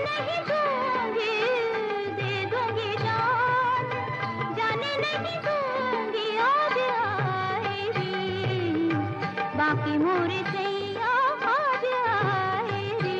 नहीं दूंगी, दे दूंगी जान, जाने नहीं दूंगी आज आएगी, बाकी मोरे सैया आज आएगी।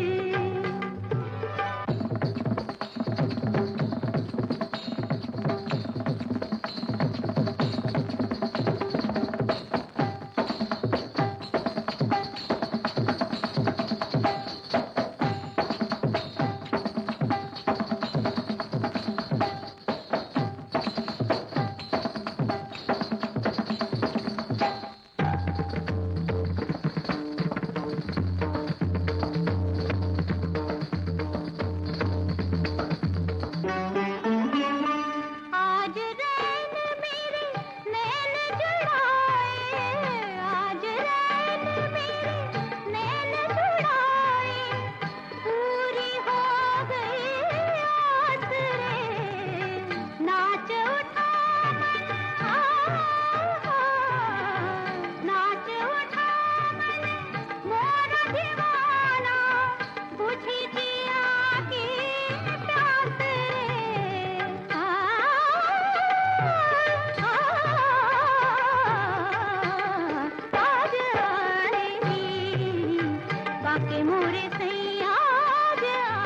बाकी मोरे सैया आज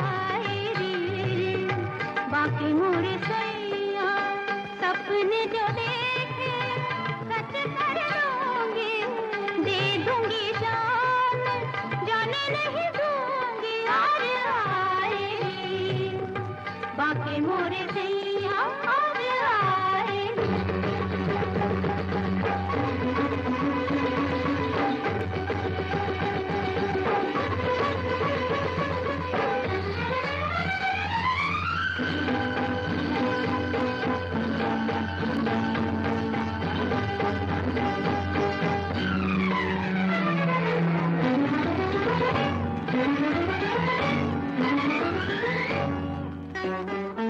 आएगी, बाकी मोरे सैया सपने जो देखे सच कर दूंगी, दे दूंगी जान, जाने नहीं दूंगी आज आएगी, बाकी मोरे सैया आज आएगी। Thank you.